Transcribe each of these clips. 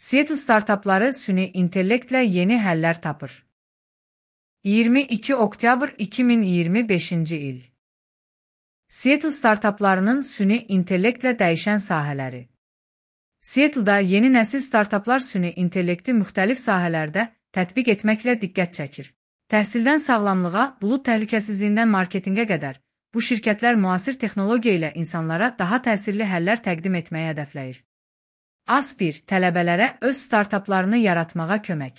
Seattle startapları süni intellektlə yeni həllər tapır. 22 oktyabr 2025-ci il. Seattle startaplarının süni intellektlə dəyişən sahələri. Seattle'da yeni nəsil startaplar süni intellekti müxtəlif sahələrdə tətbiq etməklə diqqət çəkir. Təhsildən sağlamlığa, bulud təhlükəsizliyindən marketinqə qədər, bu şirkətlər müasir texnologiya ilə insanlara daha təsirli həllər təqdim etməyi hədəfləyir. Aspir, tələbələrə öz startaplarını yaratmağa kömək.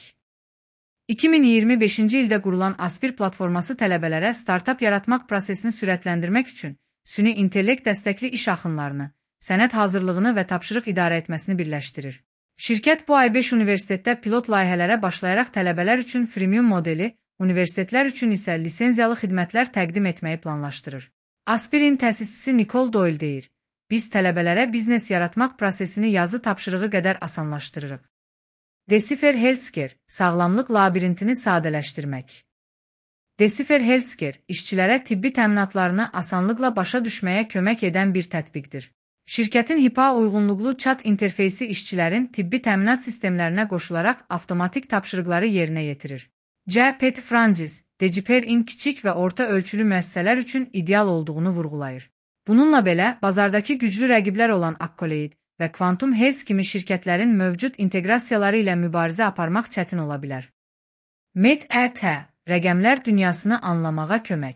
2025-ci ildə qurulan Aspir platforması tələbələrə startap yaratmaq prosesini sürətləndirmək üçün süni intellekt dəstəkli iş axınlarını, sənəd hazırlığını və tapşırıq idarə etməsini birləşdirir. Şirkət bu ay 5 universitetdə pilot layihələrə başlayaraq tələbələr üçün freemium modeli, universitetlər üçün isə lisenziyalı xidmətlər təqdim etməyi planlaşdırır. Aspirin təsisçisi Nicole Doyle deyir, biz tələbələrə biznes yaratmaq prosesini yazı tapşırığı qədər asanlaşdırırıq. Decipher Healthcare, sağlamlıq labirintini sadələşdirmək. Decipher Healthcare, işçilərə tibbi təminatlarını asanlıqla başa düşməyə kömək edən bir tətbiqdir. Şirkətin HIPAA uyğunluqlu chat interfeysi işçilərin tibbi təminat sistemlərinə qoşularaq avtomatik tapşırıqları yerinə yetirir. Pet Francis, Decipher'in kiçik və orta ölçülü müəssisələr üçün ideal olduğunu vurğulayır. Bununla belə, bazardakı güclü rəqiblər olan Accolade və Quantum Health kimi şirkətlərin mövcud inteqrasiyaları ilə mübarizə aparmaq çətin ola bilər. MET-ET, rəqəmlər dünyasını anlamağa kömək.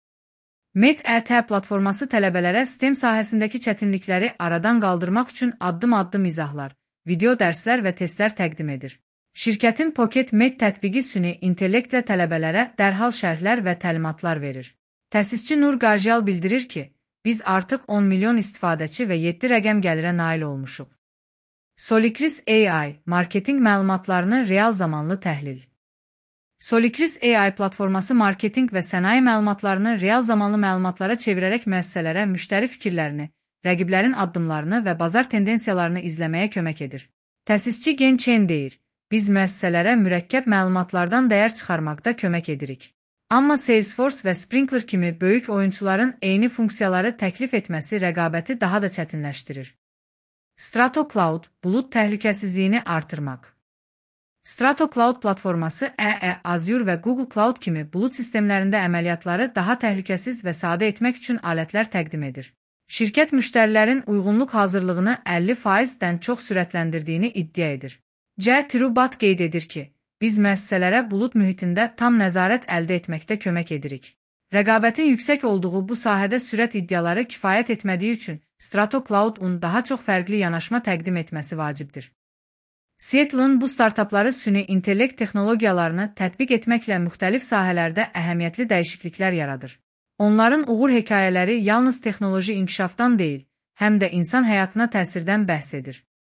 MET-ET platforması tələbələrə STEM sahəsindəki çətinlikləri aradan qaldırmaq üçün addım-addım izahlar, video dərslər və testlər təqdim edir. Şirkətin Pocket Med tətbiqi süni intellektlə tələbələrə dərhal şərhlər və təlimatlar verir. Təsisçi Nur Qajiyal bildirir ki, biz artıq 10 milyon istifadəçi və 7 rəqəm gəlirə nail olmuşuq. Solicris AI, marketinq məlumatlarını real zamanlı təhlil. Solicris AI platforması marketinq və sənaye məlumatlarını real zamanlı məlumatlara çevirərək müəssisələrə müştəri fikirlərini, rəqiblərin addımlarını və bazar tendensiyalarını izləməyə kömək edir. Təsisçi Gen Chen deyir, biz müəssisələrə mürəkkəb məlumatlardan dəyər çıxarmaqda kömək edirik. Amma Salesforce və Sprinklr kimi böyük oyunçuların eyni funksiyaları təklif etməsi rəqabəti daha da çətinləşdirir. Strato Cloud, bulud təhlükəsizliyini artırmaq. Strato Cloud platforması Azure və Google Cloud kimi bulud sistemlərində əməliyyatları daha təhlükəsiz və sadə etmək üçün alətlər təqdim edir. Şirkət müştərilərin uyğunluq hazırlığını 50%-dən çox sürətləndirdiyini iddia edir. Trubat qeyd edir ki, biz müəssisələrə bulud mühitində tam nəzarət əldə etməkdə kömək edirik. Rəqabətin yüksək olduğu bu sahədə sürət iddiaları kifayət etmədiyi üçün Strato Cloud-un daha çox fərqli yanaşma təqdim etməsi vacibdir. Seattle-ın bu startapları süni intellekt texnologiyalarını tətbiq etməklə müxtəlif sahələrdə əhəmiyyətli dəyişikliklər yaradır. Onların uğur hekayələri yalnız texnoloji inkişafdan deyil, həm də insan həyatına təsirdən bəhs edir.